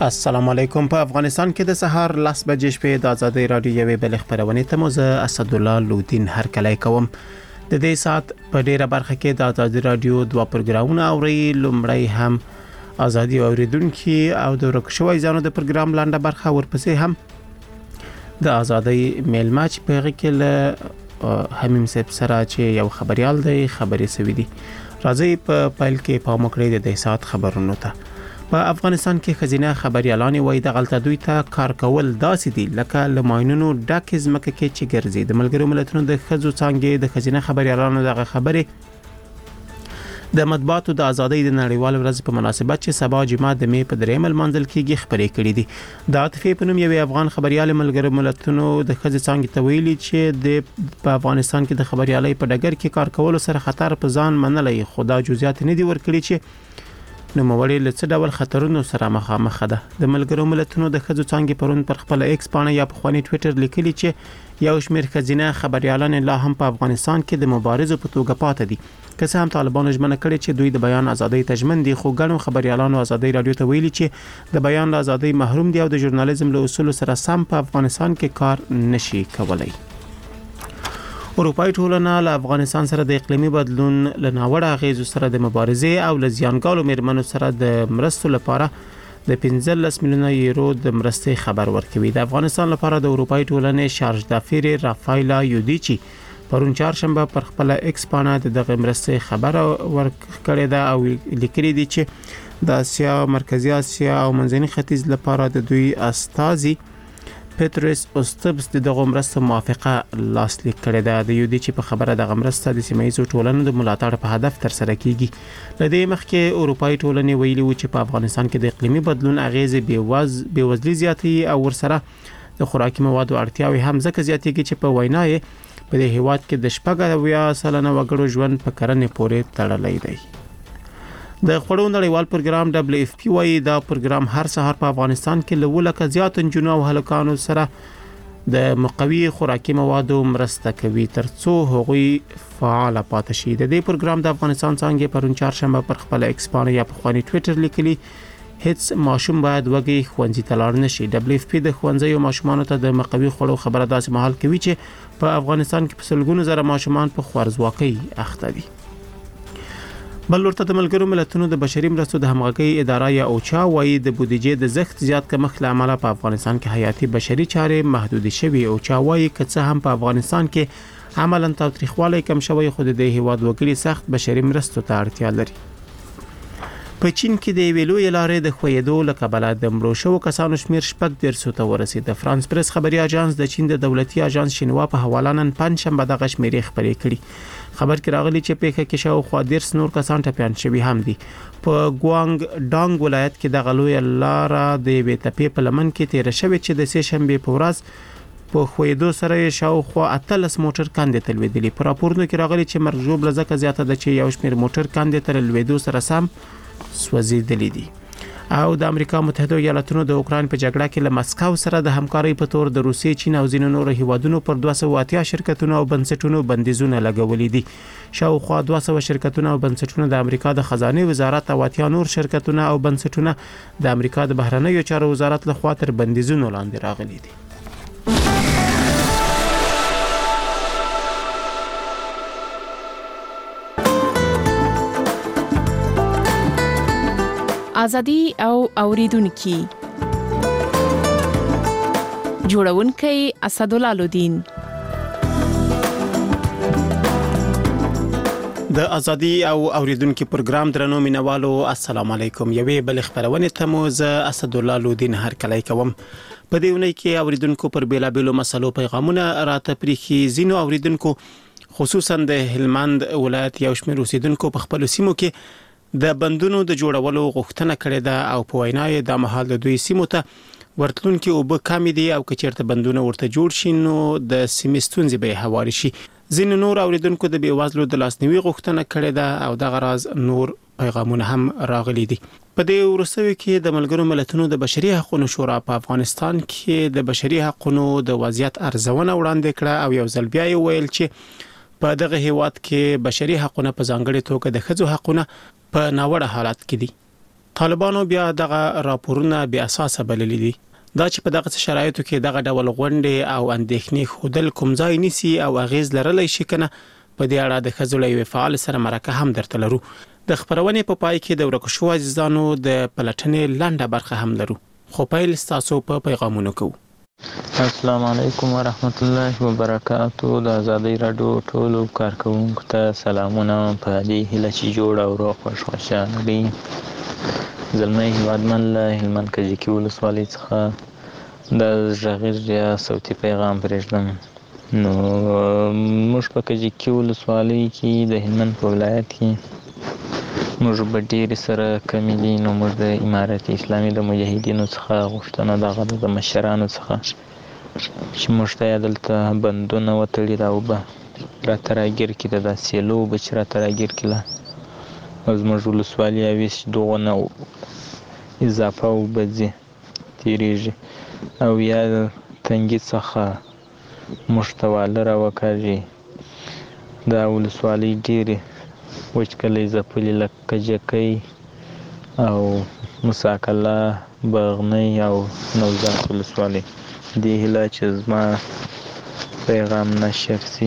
السلام علیکم. په افغانستان کې د سهار 10 بجې شپې د ازادي رادیو یوې بل خبرونه ته موزه اسد الله لودین هر کله کوم. د دې سات په ډیره برخه کې د ازادي رادیو دوه پروګرامونه اوري. لومړی هم ازادي اوریدونکو او د ورکشوي ځانو د پروګرام لاندې برخه ورپسې هم د ازادي میلماچ په غکل همیم سب سره چې یو خبريال دی خبرې سوي دي. راځي په پایل کې په مکړې د دې سات خبرونو ته. په افغانستان کې خزینه خبريالان وایي د غلطه دوی ته کار کول داسې دي لکه لماینونو ډاک زمکه کې چې ګرځي. د ملګرو ملتونو د خزو څنګه د خزینه خبريالانو دغه خبره د مطبوعاتو د ازادۍ د نړیوال ورځ په مناسبت چې سبا جمعه د می په درېمل منځل کې خبرې کړې دي. د عاطفي په نوم یو افغان خبريال ملګرو ملتونو د خزې څنګه ته ویلي چې د افغانستان کې د خبريالۍ په ډګر کې کار کول سره خطر په ځان منلې. خدا جزئیات نه دي ورکړي چې نو موړي لڅ ډول خطرونو سره مخامخ ده. د ملګرو ملتونو د خزو څنګه پرون پر خپل ایکس باندې یا په خواني ټوئیټر لیکلي چې یو شمېر خزینه خبريالان لا هم په افغانستان کې د مبارزو په توګه پاتې دي. که څه هم طالبانو ژمنه کړې چې دوی د بیان ازادۍ تضمین دي، خو ګڼو خبريالانو ازادۍ رادیو ته ویلي چې د بیان ازادۍ محروم دي او د ژورنالیزم له اصول سره سم په افغانستان کې کار نشي کولای. اروپای ټولنه له افغانستان سره د اقلیمي بدلون له ناوړه غیزو سره د مبارزې او له زیانګالو میرمنو سره د مرستو لپاره د 15 میلیونه یورو د مرستې خبر ورکوي. د افغانستان لپاره د اروپای ټولنې شارژ دافیر رافایلا یودیچی پرون چهارشنبه پر خپل ایکس باندې دغه مرستې خبر ورکړی دا او لیکلي دي چې د اسیا، مرکزی اسیا او منځني ختیځ لپاره د دوی استازي پټریس اوستبس دغه مرسته موافقه لاسلیک کړې ده. د یودي چې په خبره د مرسته د سیمایي ټولنو د ملاتړ په هدف تر سره کیږي. لدې مخکې اروپای ټولنې ویلي و چې په افغانستان کې د اقلیمي بدلون اغیزې بېوزلي زیاتې او ورسره د خوراکي موادو اړتیاوې هم ځکه زیاتېږي چې په وینای په دې هیواد کې د 80% وګړو ژوند په کرنې پورې تړلی دی. د خړو نړیوال پروګرام WFP وايي دا پروګرام هر سهار په افغانستان کې له ولکه زیات انجونو او هلکانو سره د مقوي خوراکي موادو مرسته کوي ترڅو هغوی فعال پاتې شي. د دې پروګرام د افغانستان څنګه پرون چهارشنبه پر خپل ایکس باندې یا په خواني ټوئیټر لیکلي هیڅ ماشوم باید وګي خوندې تلار نشي. WFP د خوندې او ماشومانو ته د مقوي خړو خبره داسې مهال کوي چې په افغانستان کې په سلګونو زره ماشومان په خوارزواکۍ اخته دي. بل ورته د ملګرو ملتونو د بشري مرستو د همغږي اداره یا اوچا وايي د بودیجې د زخت زیات کمښت لامل په افغانستان کې حیاتي بشري چارې محدود شوي. اوچا وايي که څه هم په افغانستان کې عملاً تاریخواله کم شوی، خو د هیواد وګړي سخت بشري مرستو ته اړتیا لري. په چین کې د ویلو لارې د خویدو لکبل د مړو شو کسانو شمیر 14 ته ورسید. د فرانس پریس خبري اژانس د چین د دولتي اژانس شینوا په حواله نن پنځشنبه د غشمیرې خبرې کړي. خبر کې راغلی چې په کې شاوخوا 13 نور کسان ټپيان شوي هم دي. په ګوانګ ډانګ ولایت کې د غلوی لار د وې تپې په لمن کې تیر شوی چې د سه شنبه په ورځ په خویدو سره شاوخوا 18 موټر کاندې تلویدلی. په راپورونو کې راغلی چې مرجوب لزکه زیاته ده چې یو شمېر موټر کاندې تر لویدو سره سم سوځیدلی دي. او د امریکا متحده ایالاتونو د اوکران په جګړه کې له مسکو سره د همکارۍ په تور د روسیې، چین او ځینو نورو هیوادونو پر 280 شرکتونو او بنسټونو بندیزونه لګولي دي. شاوخوا 200 شرکتونه او بنسټونه د امریکا د خزانه وزارت او 80 نور شرکتونه او بنسټونه د امریکا د بهرنیو چارو وزارت لخوا تر بندیزونو لاندې راغلي دي. ازادي او اوریدونکو جوړونکي اسد الله لودین. د ازادي او اوریدونکو پروګرام درنو مینوالو السلام علیکم. یوې بل خبرونه ته موزه اسد الله لودین هر کله کوم. په دې ونې کې اوریدونکو پر بیلابېلو مسلو پیغامونه راته پریخي. زینو اوریدونکو خصوصا د هلمند ولایت یو شمېر اوسیدونکو په خپل سیمو کې د بندونو د جوړولو غوښتنه کړې ده او په وینای د مهال د دوی سیمو ته ورتلونکو او به کمی دي او کچېرته بندونه ورته جوړ شي نو د سیمستونځي به هواري شي. ځین نور اوریدونکو د بیوازلو د لاسنیوي غوښتنه کړې ده او د غراز نور پیغامونه هم راغلي دي. په دې ورسوي کې د ملګرو ملتونو د بشري حقوقو شورا په افغانستان کې د بشري حقوقو د وضعیت ارزونه وړاندې کړه او یو ځل بیا ویل چې په دغه هیواد کې بشري حقوقو په ځانګړي توګه د ښځو حقوقو په ناوړه حالت کې دي. طالبانو بیا دغه راپورونه بیا اساسه بللي دي دا چې په دغه شرایطو کې دغه ډول غونډې او اندېښنې خودل کوم ځای نیسي او اغیز لرلی شي کنه په دې اړه د خزولې فعال سره مرکه هم درته لرو د خبرونې په پای کې د ورکو شو عزیزانو د پلټنې لنډه برخه هم لرو خو پیل تاسو په پیغامونو کوو السلام علیکم ورحمت الله وبرکاتو د ازادۍ رادیو ټولو کارکونکو ته سلامونه په دې هیله چې جوړ او روغ خوشحاله دي زلمی هیوادمن له هلمند کجکي ولسوالۍ څخه د غږیز یا صوتي پیغام پرېږدم نو موږ په کجکي ولسوالۍ کې د هلمند په ولایت کې موږ به ډېرې سره کمې دي نو موږ د امارت اسلامي د مجاهدینو څخه غوښتنه دغه د مشرانو څخه چې موږ ته یې دلته بندونه وتړي دا اوبه راته راګیر کړي د دا سیلو اوبه چې راته راګیر کړي او زموږ ولسوالي اویس دغونه اضافه اوبه ځي تېرېږي او یا تنګي څخه موږ ته واله راوکاږي دا ولسوالۍ ډېرې وچکالۍ ځپلې لکه کجکۍ او مساکله بغنۍ او نوزاد ولسوالۍ دې هیله چې زما پیغام نشر سي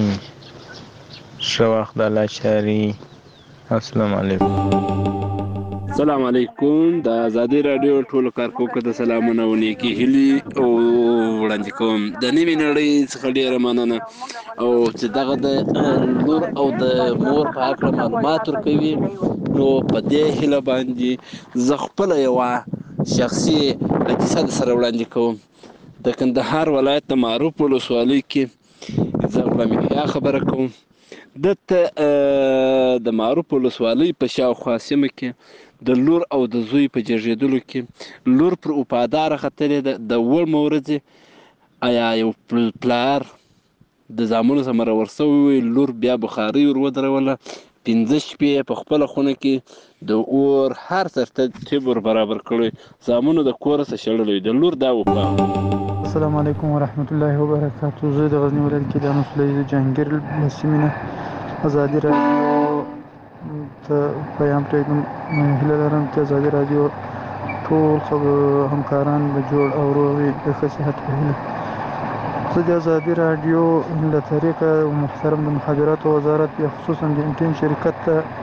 ښه وخت د الله چاري السلام علیکم السلام علیکم د ازادۍ رادیو ټولو کارکونکو ته سلامونه او نیکې هیلې او وړاندې کوم د نیمې نړۍ څخه ډېره مننه او چې دغه د لور او د مور په هکله معلومات ورکوي نو په دې هیله باندې زه خپله یوه شخصي کیسه سره وړاندې کوم د کندهار ولایت د معروف ولسوالۍ کې زه غلام یحیی خبره کوم دلته د معروف ولسوالۍ په شاوخوا سیمه کې د لور او د زوی په جږېدلو کې لور پر وفاداره ختلې ده د وړمه ورځې آیا یو پلار د زامنو څخه راور سوی وي لور بیا بخارۍ ور ودروله 15 شپې په خپله خونه کې د اور هر ترتیب ور برابر کړی زامنو د کور څخه شړلی د لور دا وفا السلام علیکم ورحمت الله وبرکاتو زه د غزني ولایت کې د نسلي جهانګیر له سیمې نه ازادي رادیو ته پیغام پرېږدم هیله لرم چې ازادي رادیو ټول همکاران به جوړ او روغ وي د ښه صحت په هیله زه د ازادي رادیو له طریقه محترم د مخابراتو وزارت یا خصوصا د انټین شرکت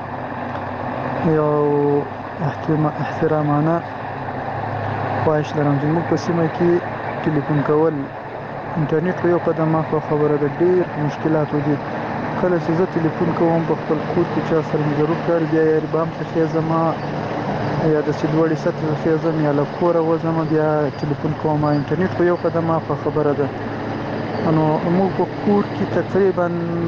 ته یو احترامانه خواهش لرم چې موږ په سیمه کې ټلیفون کول انټرنیټ په یو قدم مخه خبره ده ډېر مشکلات دي کله چې زه ټلیفون کوم په خپل کور کې چا سره مې ضرور کار بیا یې بام څخه زما یا د سیدوړي سطح څخه زم یا له کوره وځم بیا ټلیفون کوم انټرنیټ په یو قدم مخه خبره ده نو موږ په کور کې تقریبا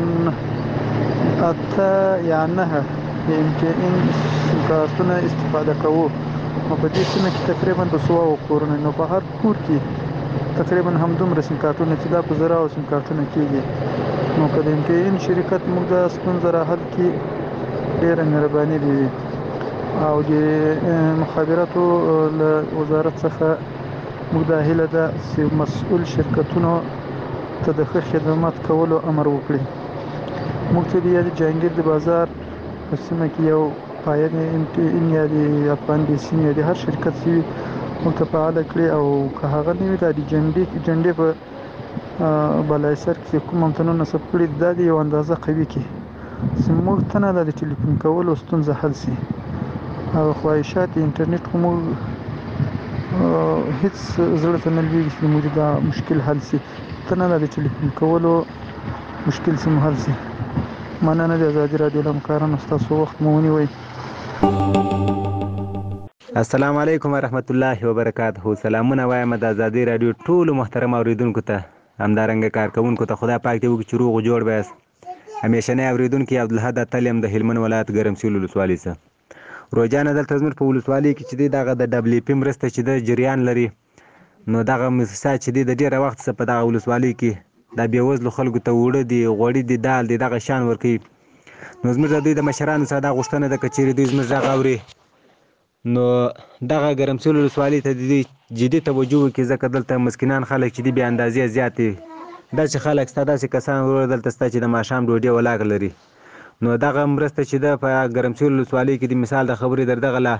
8 یا 9 د کارتونه استفاده کوو نو په دې سیمه کې تقریبا 200 کورونه نو په هر کور کې تقریبا همدومره سیم کارتونه چې دا په زره او سیم کارتونه کېږي نو که د انټین شرکت موږ د ستونزه را حل کړي ډېره مهرباني دي او د مخابراتو له وزارت څخه موږ دا هیله ده چې مسؤل شرکتونو ته د ښه خدمات کولو امر وکړي موږ ته د جهانګیر د بازار په سیمه کې یو پایان انټین یا د افغان بیسین یا د هر شرکت سي موږ ته فعاله کړي او که هغه نه وي د جنډې په بالای سر کې کوم امتنون نصب کړي دا د یو اندازه قوي کې چې موږ ته نه د ټلیفون کولو ستونزه حل سي او خواهشات انټرنیټ کوم هیڅ زړه ته نه لویږي چې موږ دا مشکل حل سي ته نه د ټلیفون کولو مشکل سم حل سي مننه د ازادي رادیو همکارانو ستاسو وخت مو ونیوئ السلام علیکم ورحمت الله وبرکاته سلامونه وایم د ازادي رادیو ټول محترم اوریدونکو ته همدارنګه کارکونکو ته خدای پاک دې وکړي چې روغ جوړ بیاست همیشنی اوریدونکي عبدالحد اتلم د هلمند ولایت ګرمسیر ولسوالۍ څخه روزانه دلته زموږ په ولسوالۍ کې چې دی دغه د WP مرسته چې د جریان لري نو دغه مؤسسات چې دی د ډېره وخت څخه په دغه ولسوالۍ کې د بېوزلو خلکو ته اوړه دي غوړي دي دال دي دغه شیان ورکوي نو زموږ د دوی د مشرانو څخه دا غوښتنه ده که چیرې دوی زموږ غږ اوري نو دغه ګرمسیر ولسوالۍ ته د دوی جدي توجه وکړي ځکه دلته مسکینان خلک چې دي بې اندازې زیات دي داسې خلک شته داسې کسان وروره دلته شته چې د ماښام ډوډۍ ولاړ لري نو دغه مرسته چې ده په ګرمسیر ولسوالۍ کې د مثال د خبرې در دغه له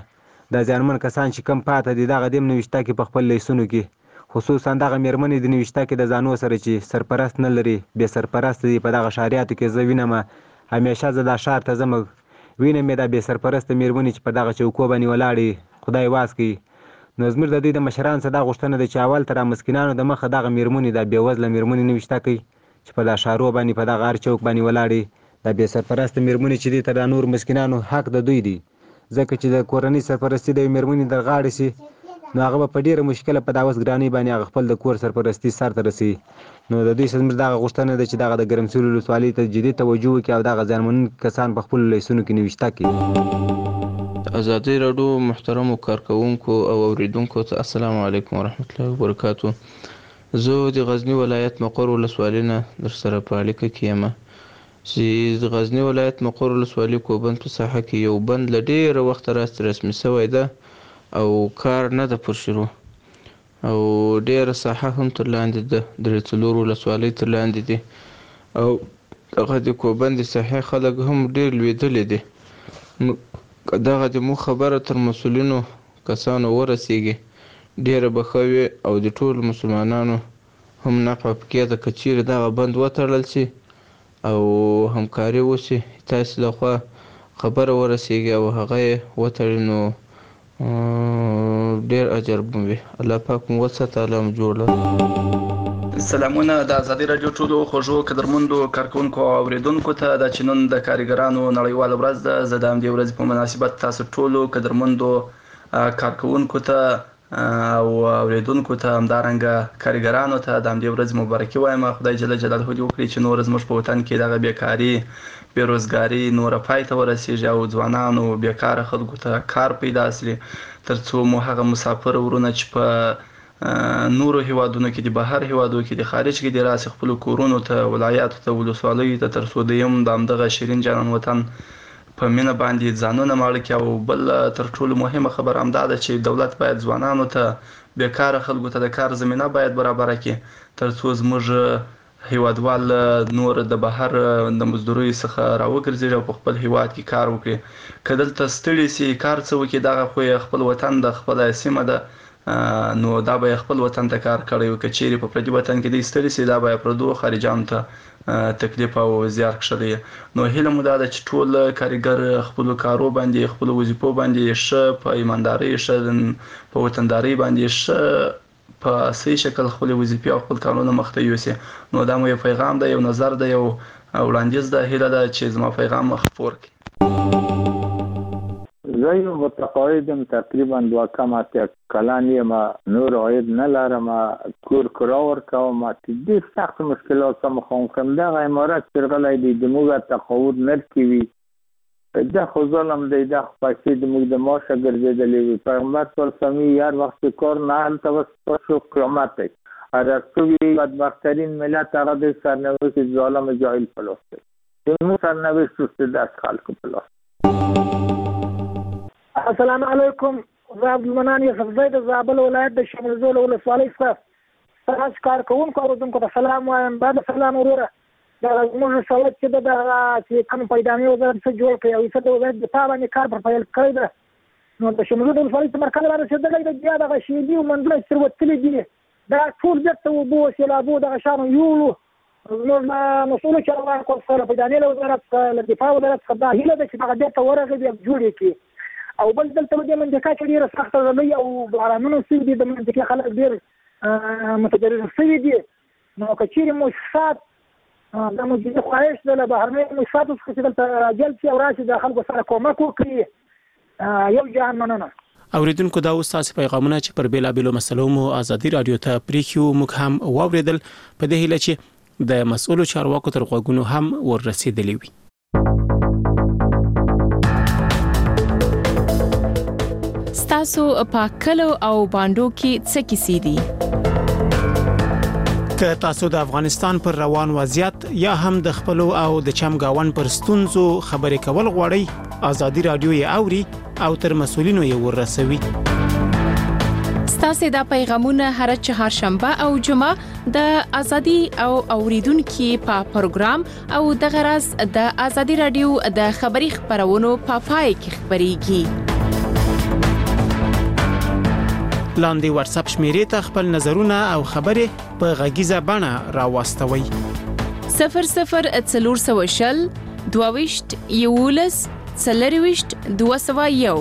د ځانمن کسان چې کم پاتې دي دغه دیم نوشته کې په خپل لیسونو کې خصوصا دغه میرمنې د نوشته کې د ځانو سره چې سرپرست نه لري بې سرپرست دي په دغه ښاریاتو کې زه وینم همیشه زه دا ښار ته ځم وینم یې دا بې سرپرسته میرمنې چې په دغه چوکو باندې ولاړې خدای واس کوي نو زموږ د دوی د مشران څخه دا غوښتنه ده چې اول تر مسکینانو د مخه دغه میرمنې دا بېوزله میرمنې نوشته کوي چې په دا ښارو باندې په دغه هر چوک باندې ولاړې دا بې سرپرسته میرمنې چې دي تر دا نور مسکینانو حق د دوی دی ځکه چې د کورنۍ سرپرستي د میرمنې د غاړې سي نو هغه به په ډېره مشکله په دا اوس ګرانۍ باندې هغه خپل د کور سرپرستي سرته رسوي نو د دوی څخه زموږ دغه غوښتنه ده چې دغه د ګرمسیر ولسوالۍ ته جدي توجه وکړي او دغه ځانمن کسان په خپلو لیسونو کې نوشته کړي ازادي راډیو محترمو کارکونکو او اوریدونکو ته السلام علیکم ورحمت الله وبرکاتو زه د غزنی ولایت مقر ولسوالۍ نه در سره په اړیکه کې یم چې د غزنی ولایت مقر ولسوالۍ کوبند په ساحه کې یو بند له ډېره وخته راستې رسمي شوی ده او کار نه ده پر شروع او ډېره ساحه هم تر لاندې ده درې څلور ولسوالۍ تر لاندې دي او دغه د کوبند د ساحې خلک هم ډېر لوېدلي دي دغه د مو خبره تر مسؤلینو کسانو ورسیږي ډېره به ښه وي او د ټولو مسلمانانو هم نفع پکې ده که چیرې دغه بند وتړل شي او همکاري وشي تاسې لخوا خبره ورسیږي او هغه یې وتړي نو ډېر اجر به وي الله پاک مو وساته الله مو جوړ سلامونه د ازادي راډیو ټولو خوږو قدرمندو کارکونکو او اوریدونکو ته د چنن د کارګرانو نړیواله ورځ ده زه د همدې ورځې په مناسبت تاسو ټولو قدرمندو کارکونکو ته او اوریدونکو ته همدارنګه کارګرانو ته د همدې ورځې مبارکي وایم خدای جل جلاله دې وکړي چې نور زموږ په وطن کې دغه بیکاري بېروزګاري نوره پای ته ورسیږي او ځوانانو بیکاره خلکو ته کار پیدا شي ترڅو مو هغه مسافر ورونه چې په نورو هیوادونو کې د بهر هیوادو کې د خارج کې د راسي خپل کورونو ته ولایاتو ته ولسوالیو ته تر څو د همدغه شیرین جانان وطن په مینه باندې ځانونه ماړه کړي او بل تر ټولو مهمه خبره همدا ده چې دولت باید ځوانانو ته بیکاره خلکو ته د کار زمینه باید برابره کړي تر څو زموږ هیوادوال نور د بهر د مزدورۍ څخه راوګرځي او په خپل هیواد کې کار وکړي که دلته ستړي سي کار څه وکړي دغه خو خپل وطن د خپل سیمه ده نو دا به خپل وطن ته کار کوي که چیرې په پردي وطن کې د ستړي سي دا به پردو خارجانو ته تکلیف او زیار کړی نو هیله مو دا ده چې ټول کارګر خپل کارو باندې خپل وظیفو باندې ښه په ایمانداري ښه په وطنداري باندې ښه په صحیح شکل خپل وظیفې او خپل کارونه مخته یوسي نو دا مو یو پیغام ده یو نظر ده یو وړاندیز ده هیله ده چې زما پیغام خپور کړي زه یو متقاعدم تقریبا 2 کم اتیا کلن یم نور عاید نه لرم کور کرا ورکوم ډېر سخت مشکلات سره مخامخ یم دغه امارت چې غلی دی د موږ تقاعد نرکوي دا خو ظلم دی دا خو پیسې د موږ د معاشه ګرځېدلې وي پیغمبر صلی الله علیه وسلم هر وخت کار نه هلته بس شو قیامت دی ارسطوی بدبختترین ملت هغه د سرنوشت ظالم جاهل پلاس دی زموږ سرنوشت اوس د خلکو پلاس السلام علیکم زه عبدالمنان یوسفزی د زابل ولایت د شمال زول ولسوالۍ څخه تاسو کارکوونکو اوریدونکو ته سلام وایم بعد سلام وروره دا زموږ سوالت چې د چې کوم پیدانې وزارت څخه جوړ کړی او څه د وزارت دفاع باندې کار پر پیل کړی ده نو د شمال زول ولسوالۍ څخه مرکز رارسېدلی ده بیا دغه شیدي او منډلۍ چې وتلي دي دا ټول بېرته اوبو سیلابو دغه شیانو یوړو زموږ مسؤلو چارواکو سره پیدانې له وزارت څخه له دفاع وزارت څخه دا هیله ده چې دغه بېرته ورغلي بیا جوړ یې کړي او بل دلته د منطقه کې ډېره سخته ژمی او بارانونه شوي دي د منطقې خلک ډېر متضرر شوي دي نو که چیرې مؤسسات دا مو د خواهش ده له بهرنیو مؤسساتو څخه چې دلته راجلب شي او راشي د خلکو سره کومک وکړي یو جهان مننه اوریدونکو دا اوس تاسو پیغامونه چې پر بیلابیلو مسلو مو ازادي رادیو ته پریښیو موږ هم واوریدل په دې هیله چې د مسؤلو چارواکو تر غوږونو هم ورسېدلی وي تاسو په کلو او باندو کې څه کیسې دي که تاسو د افغانستان پر روان وضعیت یا هم د خپل او د چمګاون پر ستونزو خبرې کول غواړئ ازادي رادیو یې اوري او تر مسؤلینو یې ورسوي ستاسو د پیغامونه هر چهارشنبه او جمعه د ازادي او اوریدونکو په پروګرام او د غرض د ازادي رادیو د خبري خبرونو په پای کې خبريږي لاندې واتس اپ شمیرې ته خپل نظرونه او خبرې په غږیزه بڼه راوستوي. 0040 22 11 40 201.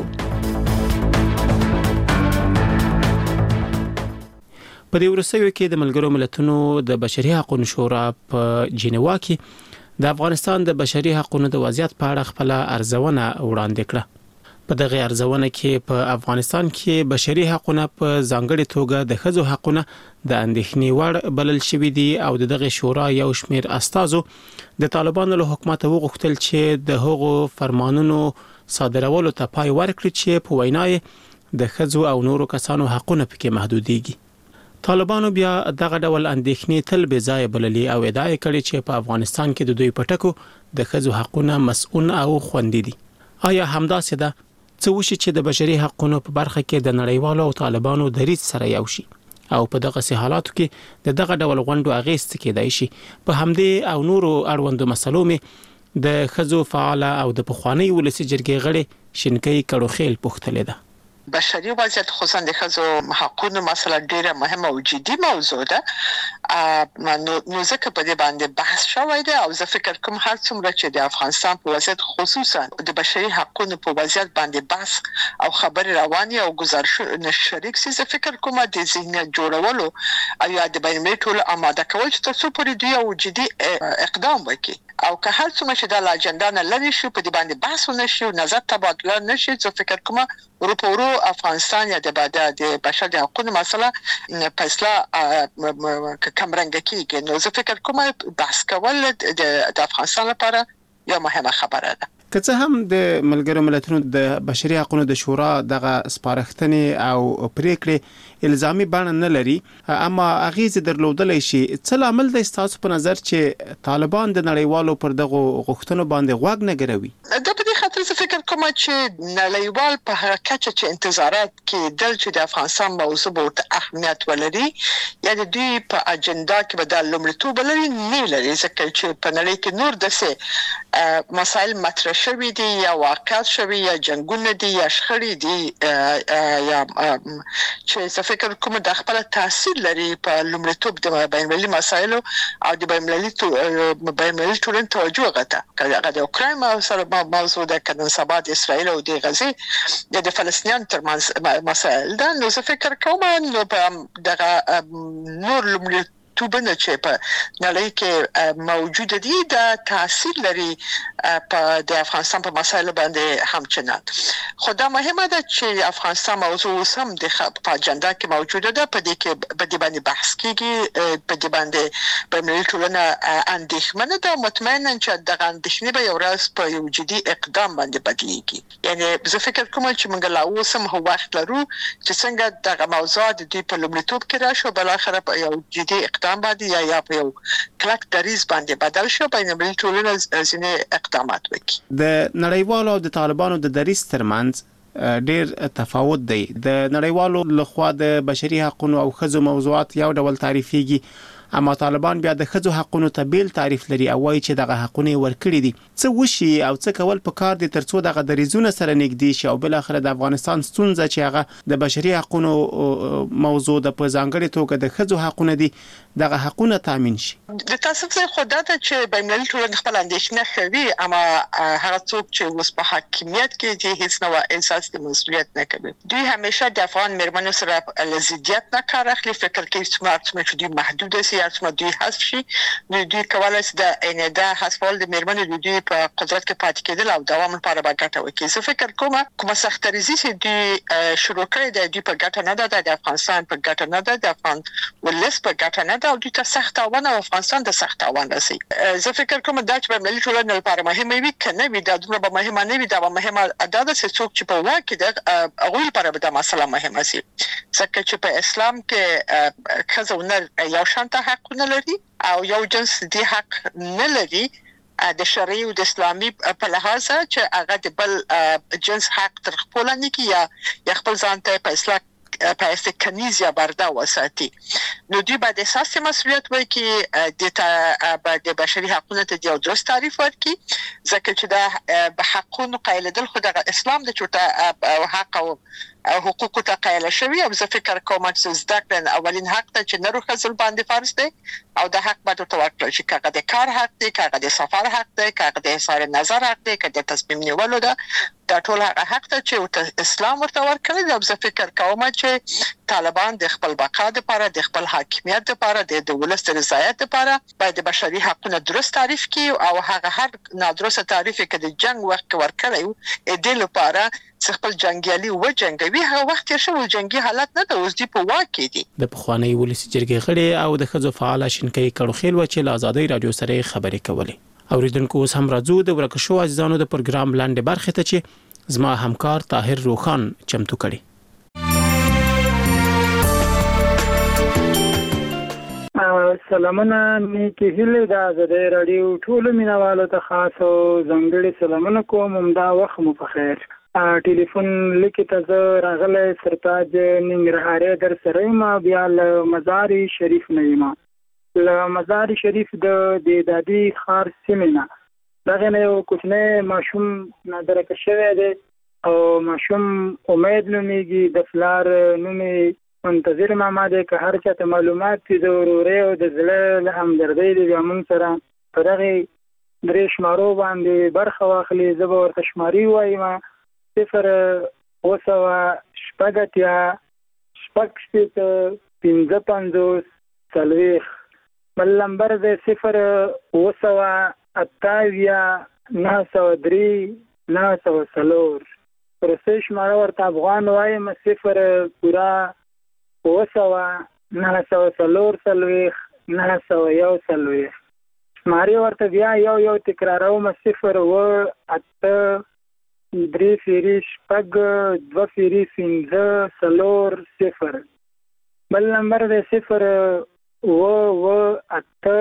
په دې ورسېو کې د ملګرو ملتونو د بشري حقوقو شورا په جنیوا کې د افغانستان د بشري حقوقو د وضعیت په اړه خپل ارزونه وړاندې کړه. په دغه ارزونه کې په افغانستان کې بشري حقوقو په ځانګړي توګه د ښځو حقوقو د اندېښنې وړ بلل شوې دي او دغه شورا یو شمېر استازو د طالبانو له حکومت وغوښتل چې د هغو فرمانونو صادرولو ته پای ورکړي چې په وینای د ښځو او نورو کسانو حقوقونه پکې محدودېږي. طالبانو بیا دغه ډول اندېښنې تل بې ځای بللي او ادعا کړې چې په افغانستان کې د دوی پټکو د ښځو حقوقونه مسؤل او خوندي دي. آیا همداسې ده؟ څه وشي چې د بشري حقوقو په برخه کې د نړیوالو او طالبانو دریځ سره یو شي او په دغه حالاتو کې دغه ډول غونډو اغېز کېدای شي. په همدې او نورو اړوندو مسلو مې د ښځو فعال او د پخوانی ولسی جرګې غړي شینکۍ کړوخیل پوښتلې ده. بشري وضعیت خصوصا د ښځو حقوقو مسله ډیره مهمه او جدي موضوع ده. نو ځکه په دې باندې بحث شوی دی او زه فکر کوم هر څومره چې د افغانستان په وضعیت خصوصا د بشري حقوقو په وضعیت باندې بحث او خبري رواني او گزارش شریک سي، زه فکر کوم د ذهنیت جوړولو او یا د بین المللي آماده کول چې تاسو پرې دی او جدي اقدام وکړي او که هر څومره چې د اجنډا نه لري شو په دې باندې بحث ونشي او نظر تبادله نشي، زه فکر کوم ورو افغانستان یا د بشري حقوقو مسله فیصله کمرنګ کیږي. نو زه فکر کوم بحث کول د افغانستان لپاره یو مهمه خبره ده. که څه هم د ملګرو ملتونو د بشري حقوقو د شورا دغه سپارښتنې او پریکړې الزامي بڼه نه لري، اما اغیز درلودلای شي. څه لامل دی ستاسو په نظر چې طالبان د نړیوالو پر دغه غوښتنو باندې غوږ نه ګروي؟ د په دې خاطر زه فکر کوم چې نړیوال په هغه کچه چې انتظارات کې دل چې د افغانستان موضوع به اهمیت ولري یا د دوی په اجنډا کې به د لومړیتوب لري نه لري، ځکه چې په نړۍ کې نور دسه مسائل مطرح شوي دي یا واقعات شوي یا جنگونه دي یا شخړې دي یا چې فکر کوم د خپل تاثیر لري په لومړیتوب د بین المللي مسایلو او د بین المللي ټولنې توجه غته هغه د اوکراین موضوع د کنن سبا د اسرائیل او د غزه د فلسطینیان ترمنځ مسایل ده. نو زه فکر کوم نو دغه نور لومړیتوب توبنه چې په نړۍ کې موجود دي د تاثیر لري په د افغانستان په مسایلو باندې همچنان. خو دا مهمه ده چې افغانستان موضوع سم د په اجنډا کې موجوده ده، په دې کې په دې باندې بحث کیږي، په دې باندې په ملي ټولنه اندېښمنه ده، مطمئنا چې دغه اندېښنې به یو ورځ په یو جدي اقدام باندې بدلېږي. یعنی زه فکر کوم چې موږ لا اوس هم وخت لرو چې څنګه دغه موضوع د دې په لومړیتوب کې راشو، بل اخر په یو جدي باندې یا په یو کلک دریز باندې بدل شو، بین المللي ټولنه ځینې اقدامات وکړي. د نړیوالو او د طالبانو د دریز ترمنځ ډېر تفاوت دی. د نړیوالو لخوا د بشري حقوقو او ښځو موضوعات یو ډول تعریفېږي، اما طالبان بیا د ښځو حقوقو ته بیل تعریف لري او وایي چې دغه حقوقونه ورکړي دي. څه وشي او څه کول پکار دي ترڅو دغه دریزونه سره نږدې شي او بل اخر د افغانستان ستونزه چې هغه د بشري حقوقو موضوع د په ځانګړي توګه د ښځو حقوقونه دي دغه حقوقونه تامین شي. د تاسو څخه خدای ته چې بین المللي ټولنه خپل اندېښنه کوي، اما هغه څوک چې اوس په حاکمیت کې دي هیڅ نوع احساس د مسؤلیت نه کوي. دوی همیشه د افغان مېرمنو سره لزیدیت نه کار اخلي، فکر کوي چې دوی محدود دي یا چې دوی حذف شي، نو دوی کولای شي د اندا حذفول د مېرمنو د دوی په قدرت کې پاتې کېدل او دوام لپاره به ګټه وکړي. زه فکر کوم سختریزي چې دوی شروع کړي د دوی په ګټه نه ده، د افغانستان په ګټه نه ده، د افغان ولس په ګټه نه ده او دوی ته سخت تاوان او افغانستان ته سخت تاوان رسي. زه فکر کوم دا چې په ملي ټولنې لپاره مهمه وي، کنه وي دا دومره به مهمه نه وي، دا به مهمه ادا ده چې څوک چې په واکه د هغوی لپاره به دا مسله مهمه سي. ځکه چې په اسلام کې ښځه یو شان حقونه لري او یو جنس دی حق نه لري د شرعي او د اسلامي په لحاظ چې هغه د بل جنس حق تر خپل نه کی یا خپل ځان ته په اصلاح په کنیز یا برده وساتي. نو دوی باید اساسي مسؤلیت وکړي د بشري حقوقو ته یو درست تعریف ورکړي، ځکه چې دا به حقوقو قایلدل خو د اسلام د چوټه حق او حقوقو ته قایل شوی. او زه فکر کوم چې زده کړه اولین حق ته چې نرو خزل باندې فرض دی او د حق باید توکل شي، کاغه د کار حق دی، کاغه د سفر حق دی، کاغه د اظهار نظر حق دی، کاغه د تصمیم نیولو ده، دا ټول حق ته چې اسلام ورته ورکړي. او زه فکر کوم چې طالبان د خپل بقا لپاره، د خپل حاکمیت لپاره، د ولس د رضایت لپاره باید د بشري حقوقو درست تعریف کړي او هغه هر نادرسته تعریف کې د جنگ وخت ورکړي د لپاره خپل جنگیالي و جنگوي. هغه وخت یې شو جنگي حالت نه د اوس دی په واکې دي. د پخوانی ولسی جرګې غړي او د خزو فعال شینکې کړوخیل و چې له آزادۍ رادیو سره خبرې کولې. اوریدونکو اوس هم راځو د ورکشو عزیزانو د پروګرام لاندې برخه ته چې زما همکار طاهر روخان چمتو کړي. سلامونه نیکی هیله د آزادۍ رادیو ټول مینوالو ته خاص او ځانګړي سلامونه کوم. همدا وخت مو په خیر. ټلیفون لیکي ته راغله سرتاج ننګرهاري در سره ما بیا له مزار شریف نه یم. له مزار شریف د دادی خار سیمه دغه نه یو کوچنی ماشوم نادره شوی دی او ماشوم امید نومیږي، د فلار نومي منتظر ماما دی. که هر چاته معلومات دي د وروري او د زړه له همدردۍ دی بیا موږ سره په دغه درې شمارو باندې برخه واخلي. زه به ورته شماري وایم 0 اوسوا شپږتیا شپږ شپېته 55 څلوېښت. بل نمبر دی 0 اوسوا اتاویا 903 904. پرسه شماره ورته افغان وایم 0 پورا اوسوا 904 څلوېښت 901 څلوېښت. شمارې ورته بیا یو تکراروم 0 و اته 3 فیری شپږ 2 فیری 5 څلور 0. بل نمبر دی 0 و اته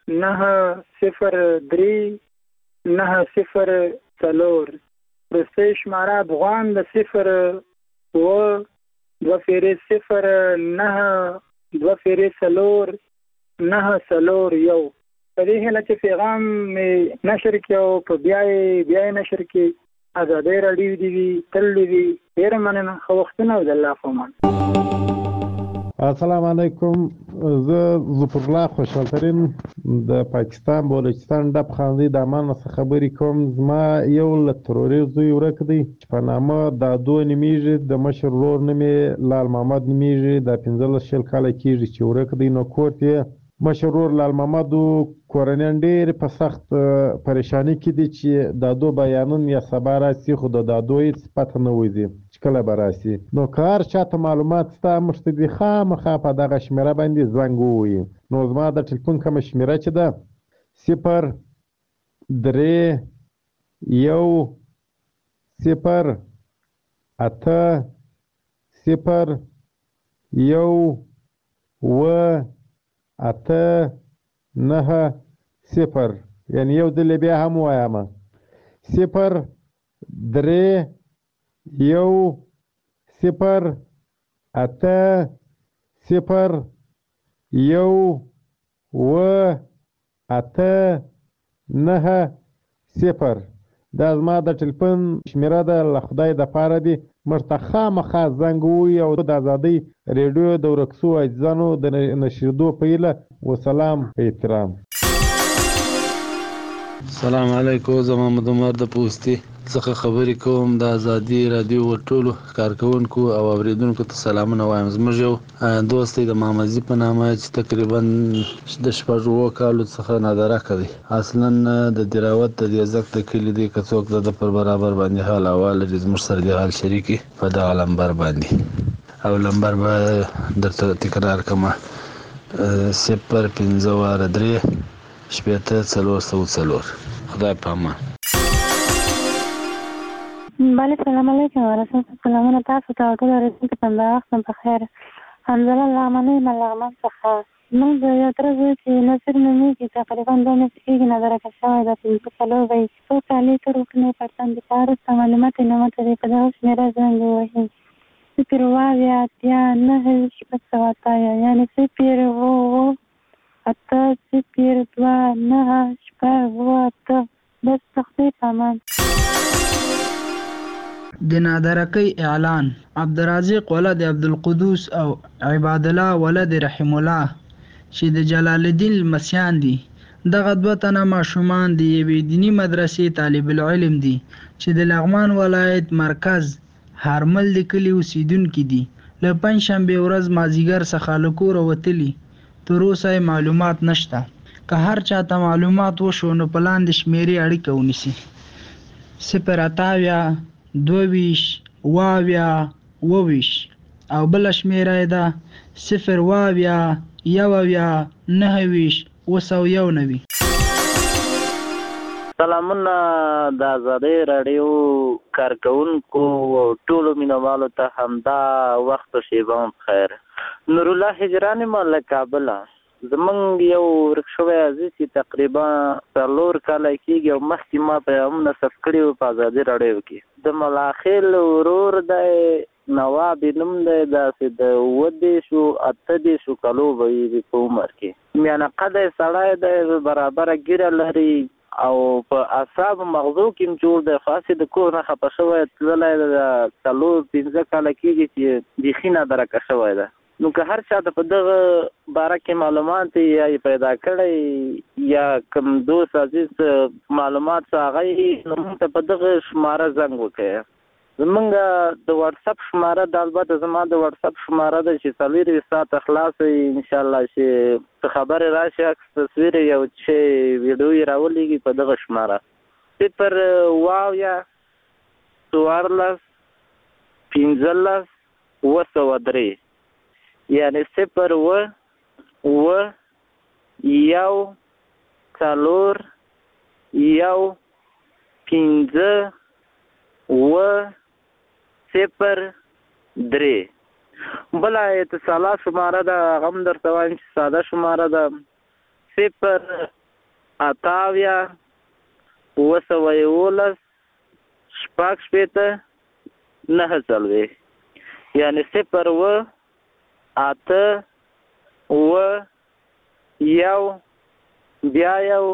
903 904 پرسه شماره افغان د 0 و 2 فیری 0 9 2 فیری څلور 901. په دې هله چې پیغام می نشر کړو په بیا نشر کې آزادۍ رادیو دی وی تل دی. ډیر مننه، خو وختونه د الله فمان. السلام علیکم. زه ظفر الله خوشحالترین د پاکستان بلوچستان ډب خاندي د امان څخه خبرې کوم. زما یو له تروریست زوی ورک دی چې په نامه دادو نمیږي، د مشر ورور نومې لال محمد نمیږي. د 15 کاله کېږي چې ورک دی. نو کور ته مشر ورور لال محمد کورنیان ډېر په سخت پریشانی کې دي چې دادو بیانون یا سبا راسي، خو د دادو هیڅ پته نه وځي چې کله به راسي. نو که هر چاته معلومات شته موږ ته دې خامخا په دغه شمېره باندې زنګ ووهي. نو زما د ټلیفون کومه شمېره چې ده 0 3 1 0 8 0 1 و 8 9 0. یعنی یو دل بیا هم وایم 0 3 1 0 8 0 1 و 8 9 0. دا زما د ټلیفون شمیره ده، له خدای د پاره دی موږ ته خامخا زنګ ووهي او د آزادۍ ریډیو د ورکسو عزیزانو د نشریدو په هیله. وسلام په احترام. السلام علیکم. زه محمد عمر د پوستي څخه خبرې کوم. د آزادۍ رادیو ټولو کارکونکو او اوریدونکو ته سلامونه وایم. زموږ یو دوست دی د محمدزي په نامه چې تقریبا د 6 کالو څخه نادره کوي. اصلا د دراوت د دیزک د کلی دی، که څوک د پر برابر باندې حال احوال لري زموږ سره د حال شریکي په دغه لمبر باندې. او لمبر به درته تکرار کوم 0 5 3 شپېته 404. خدای په امان. بله سلام علیکم ورحمت سلامونه تاسو ته ټول اوریدونکو ته د وخت په خیر. حمزله لغمنۍ ملغمن څخه موږ د یو تر زوی چې نصر نومیږي تقریبا 2 میاشتې کېږي نادره شوی ده. 5 کالو به یې څو کالې تر اوسنۍ پرتن د پاره معلومات یې نه ماته دی. په دغه شمېره زنګ ووهي صفر واویا اتیا نهه شپږ سوه اتیا یعنې صفر اووه اته صفر دوه نهه شپږ اووه اته بس تخفیف امان. د نادرکۍ اعلان. عبدالرازق ولد عبدالقدوس او عبادالله ولد رحم الله چې د جلال الدین لمسیان دي. دغه دوه تنه ماشومان د یوې دیني مدرسې طالب العلم دي چې د لغمان ولایت مرکز هارمل د کلي اوسیدونکي دي. له پنجشنبې ورځ مازدیګر څخه له کوره وتلي، تر اوسه معلومات نشته. که هر چاته معلومات وشو نو په لاندې شمیرې اړیکه ونیسي: 0 22 واویا 22 او بل شمیره ده 0 واویا 1 9 سلامونه د آزادۍ راډیو کارکونکو او ټولو مینوالو ته همدا وخت او شیبه هم بخیر. نور الله هجران ما له کابله. زمونږ یو ورک شوی عزیز چې تقریبا 4 کاله کېږي او مخکې ما پیغامونه ثبت کړي وو په آزادۍ راډیو کې. د ملاخیل ورور دی نواب نوم دی، داسې د 28 کالو به وي په عمر کې. میانه قده سړی دی، برابره ګیره لري او په اعصاب مغزو کې جوړ دی. خاصې د کور نه خفه شوی تللی د 4-5 کاله کېږي چې بیخي نادرکه شوی ده. نو که هر چا ته په دغه باره کې معلومات یا پیدا کړی یا کوم دوست عزیز معلومات څه هغه نو موږ ته په دغه شماره زنګ وکړئ. زمونږ د واتساپ شماره د البته زما د واتساپ شماره ده چې 24 ساعته خلاصه انشاءالله چې څه خبرې راشي عکس تصویر یو چې ویډیو یې راولېږي په دغه شماره 0 واویا 14 15 203 یعنی 0 و 1 4 1 15 0 بله اتصالات شماره ده هغه هم درته وایم چې ساده شماره ده 0 اتاویا 211 9 یعنی 0 و 8 و 1 بیا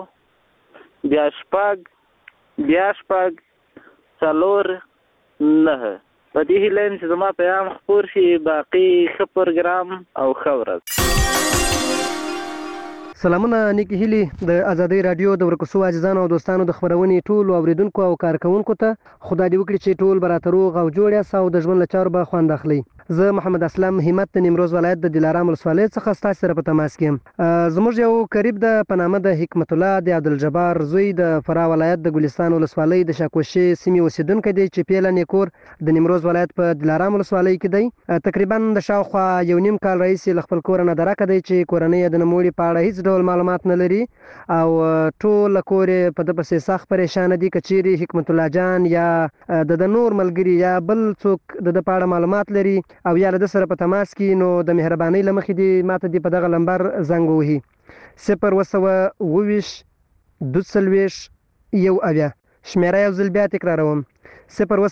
0 4 9 په دې هیله چې زما پیغام خپور شي. باقي ښه پروګرام او ښه ورځ. سلامونه نیکی هیلی د آزادۍ رادیو د ورکوسو عزیزانو او دوستانو د خبرونې ټولو اوریدونکو او کارکونکو ته خدای دې وکړي چې ټول به راته روغ او جوړ یاست او د ژوند له چارو به خوند اخلئ. زه محمد اسلام همت د نیمروز ولایت د دلارام ولسوالۍ څخه ستاسو سره په تماس کې یم. زموږ یو قریب د په نامه د حکمت الله د عبدالجبار زوی د فراه ولایت د ګلستان ولسوالۍ د شاکوشي سیمې اوسیدونکی دی چې پیله نیکور د نیمروز ولایت په دلارام ولسوالۍ کې دی. تقریبا د شاوخوا 1.5 کال راهیسې له خپل کوره نه درکه دی چې کورنۍ یې د نوموړي په اړه هیڅ ډول معلومات نه لري او ټول کور په د پسې سخت پریشان دي. که چیرې حکمت الله جان یا د نور ملګري یا بل څوک د په اړه معلومات لري او یا له سره په تماس کې نو د مهربانۍ له مخې دې ماته دې په دغه لمبر زنګ ووهي 0 22 1 شمیره یو ځل بیا تکراروم 0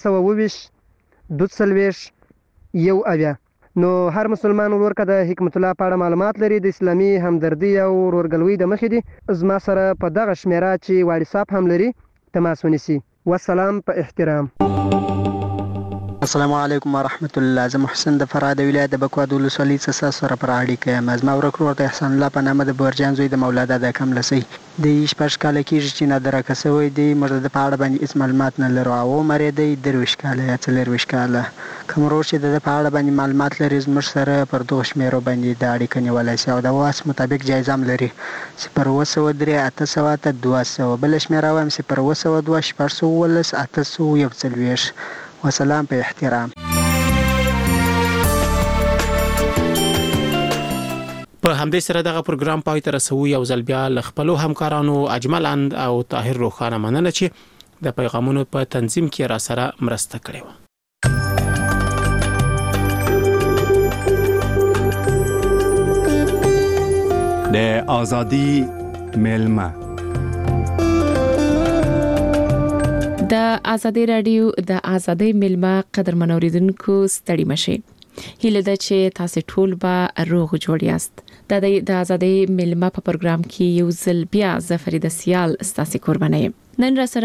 22 1 نو هر مسلمان ورور که د حکمت الله په اړه معلومات لري د اسلامي همدردي او ورورګلوۍ د مخې دي زما سره په دغه شمیره چې واتساپ هم لري تماس ونیسي. والسلام په احترام. السلام علیکم ورحمت الله. زه محسن د فراه د ولایت د بکواد ولسوالۍ څخه سره پر اړیکه یم. زما ورک ورور د احسان الله په نامه د بورجان زوی د مولادا د کم لسی د 6 کاله کېږي چې نادرکه شوی دی. موږ د په اړه باندې هیڅ معلومات نه لرو او عمر یې دی 23 کاله یا 4 کاله. کوم ورور چې د په اړه باندې معلومات لري زموږ سره پر دغه شمیرو باندې د اړیکه نیولی شي او د واس مطابق جایزه هم لري 0 800 200 بل شمیره وایم 0 2 6 800 وسلام په احترام. په همدې سره دغه پروګرام پای ته رسوي. یو ځل بیا له خپلو همکارانو اجمل اند او طاهر روخانه مننه چې د پیغامونو په تنظیم کې را سره مرسته کړې و. د آزادی ملمه د ازادي رادیو د ازادي ملما قدرمن اوریدونکو ستړي مشه هیله ده چې تاسو ټول به روغ جوړ یاست. د ازادي ملما په پروګرام کې یو ځل بیا زفریده سیال ستاسو قرباني نن را